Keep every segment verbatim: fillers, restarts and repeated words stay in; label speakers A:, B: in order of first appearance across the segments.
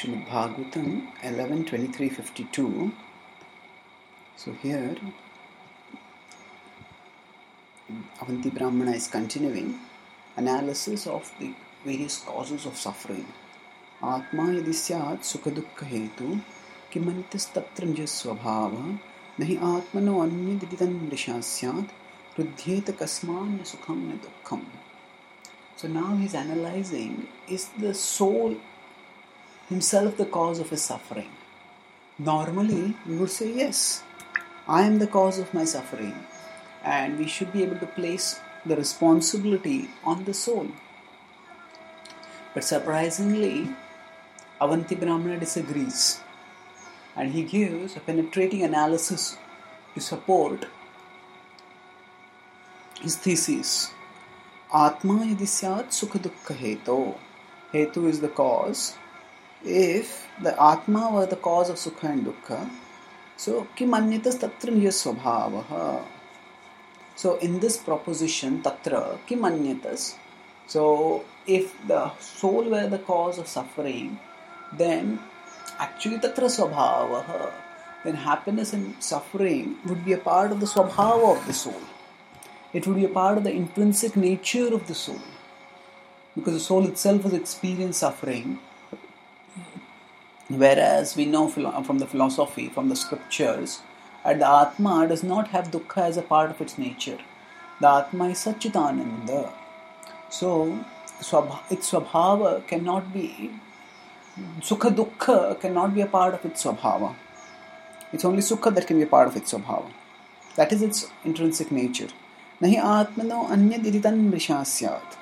A: Srimad Bhagavatam eleven twenty-three fifty-two. So here Avanti Brahmana is continuing analysis of the various causes of suffering. Atma yadi syat sukha dukkha hetu kimantas tatra nija svabhava nahi atmano anya diditan risha syat ruddhyeta kasmanya sukham na dukkham. So now he is analyzing, is the soul himself the cause of his suffering? Normally we would say yes, I am the cause of my suffering, and we should be able to place the responsibility on the soul. But surprisingly, Avanti Brahmana disagrees, and he gives a penetrating analysis to support his thesis. Atma yadi syat sukha dukkha hetu. Hetu is the cause. If the Atma were the cause of sukha and dukkha, so kim anyatas tatra nija svabhavaha. So in this proposition, tatra kim anyatas, so if the soul were the cause of suffering, then actually tatra svabhavaha, then happiness and suffering would be a part of the svabhava of the soul. It would be a part of the intrinsic nature of the soul, because the soul itself has experienced suffering. Whereas we know from the philosophy, from the scriptures, that the Atma does not have dukkha as a part of its nature. The Atma is Satchitananda. So, its swabhava cannot be, sukha dukkha cannot be a part of its swabhava. It's only sukha that can be a part of its swabhava. That is its intrinsic nature. Nahi atmano anya diditan risha syat.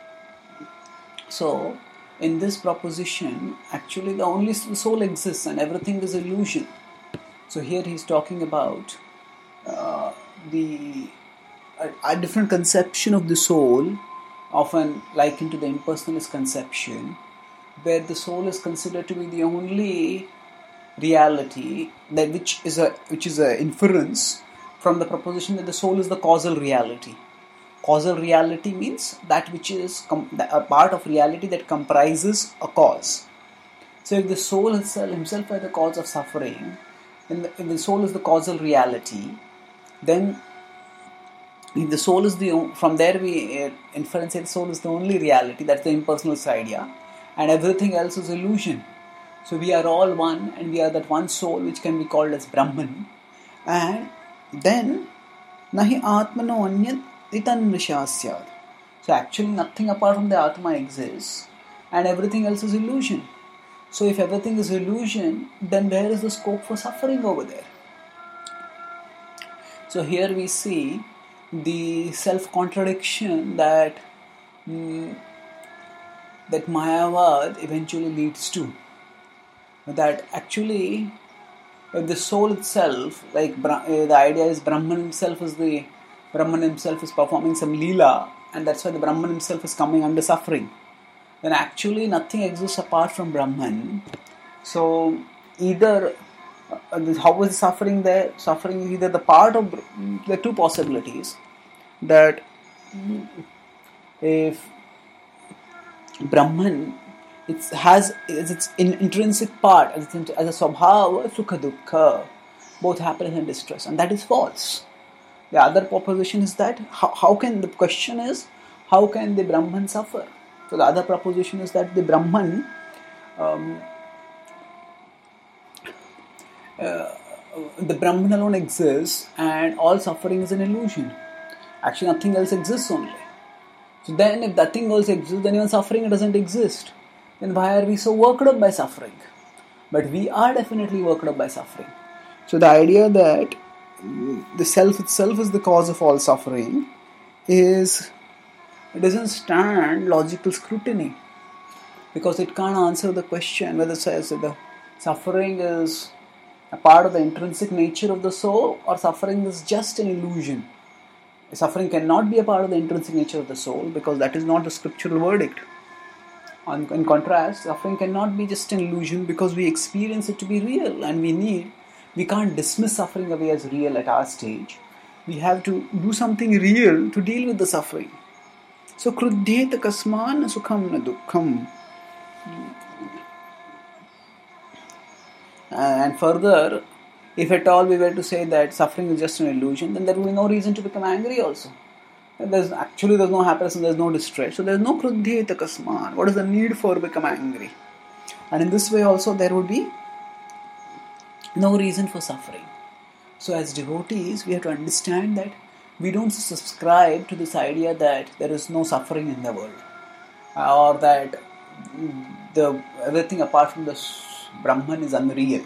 A: So, in this proposition, actually the only soul exists and everything is illusion. So here he is talking about uh, the a, a different conception of the soul, often likened to the impersonalist conception, where the soul is considered to be the only reality, that which is a which is a inference from the proposition that the soul is the causal reality. Causal reality means that which is com- a part of reality that comprises a cause. So if the soul himself, himself is the cause of suffering, then the, if the soul is the causal reality, then if the soul is the, from there we uh, infer and say the soul is the only reality, that's the impersonalist idea, and everything else is illusion. So we are all one, and we are that one soul which can be called as Brahman, and then nahi atmano anyat ditan risha syat. So actually nothing apart from the Atma exists, and everything else is illusion. So if everything is illusion, then where is the scope for suffering over there? So here we see the self-contradiction that mm, that Mayavad eventually leads to. That actually, if the soul itself, like the idea is Brahman himself is the Brahman himself is performing some Leela, and that's why the Brahman himself is coming under suffering. Then actually nothing exists apart from Brahman. So either, uh, how is suffering there? Suffering is either the part of, there are two possibilities. That if Brahman it has its intrinsic part as a swabhava, sukha dukkha, both happiness and distress, and that is false. The other proposition is that how, how can, the question is, how can the Brahman suffer? So the other proposition is that the Brahman um, uh, the Brahman alone exists and all suffering is an illusion. Actually nothing else exists only. So then if nothing else exists, then even suffering doesn't exist. Then why are we so worked up by suffering? But we are definitely worked up by suffering. So the idea that the self itself is the cause of all suffering is, it doesn't stand logical scrutiny, because it can't answer the question whether it says that the suffering is a part of the intrinsic nature of the soul or suffering is just an illusion. Suffering cannot be a part of the intrinsic nature of the soul, because that is not the scriptural verdict. In contrast, suffering cannot be just an illusion, because we experience it to be real, and we need We can't dismiss suffering away as real at our stage. We have to do something real to deal with the suffering. So, kruddhyeta kasman sukham na dukkham. Uh, and further, if at all we were to say that suffering is just an illusion, then there would be no reason to become angry also. And there's actually there's no happiness and there's no distress. So there's no kruddhyeta kasman. What is the need for become angry? And in this way also there would be no reason for suffering. So as devotees, we have to understand that we don't subscribe to this idea that there is no suffering in the world, uh, or that the everything apart from the Brahman is unreal.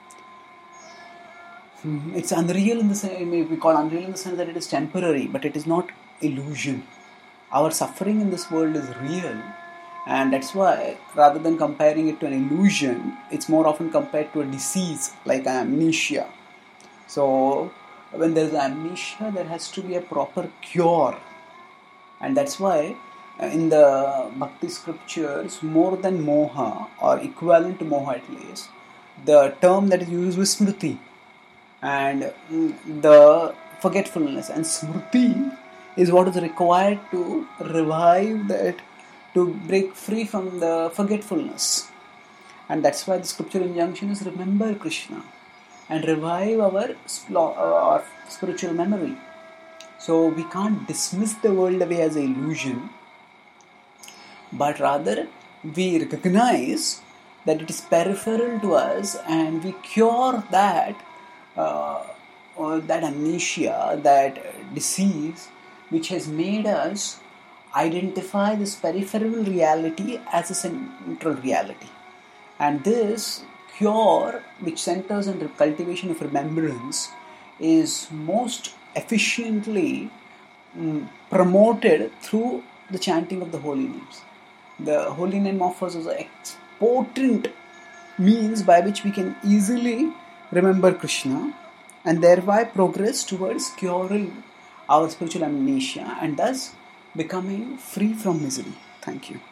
A: Hmm. It's unreal in the sense, we call unreal in the sense that it is temporary, but it is not illusion. Our suffering in this world is real, and that's why rather than comparing it to an illusion, it's more often compared to a disease like amnesia. So when there is amnesia, there has to be a proper cure, and that's why in the bhakti scriptures, more than moha or equivalent to moha at least, the term that is used is smriti, and the forgetfulness, and smriti is what is required to revive that, to break free from the forgetfulness. And that's why the scriptural injunction is remember Krishna and revive our, our spiritual memory. So we can't dismiss the world away as an illusion, but rather we recognize that it is peripheral to us, and we cure that uh, or that amnesia, that disease which has made us identify this peripheral reality as a central reality. And this cure, which centers on the cultivation of remembrance, is most efficiently um, promoted through the chanting of the holy names. The holy name offers us a potent means by which we can easily remember Krishna and thereby progress towards curing our spiritual amnesia and thus becoming free from misery. Thank you.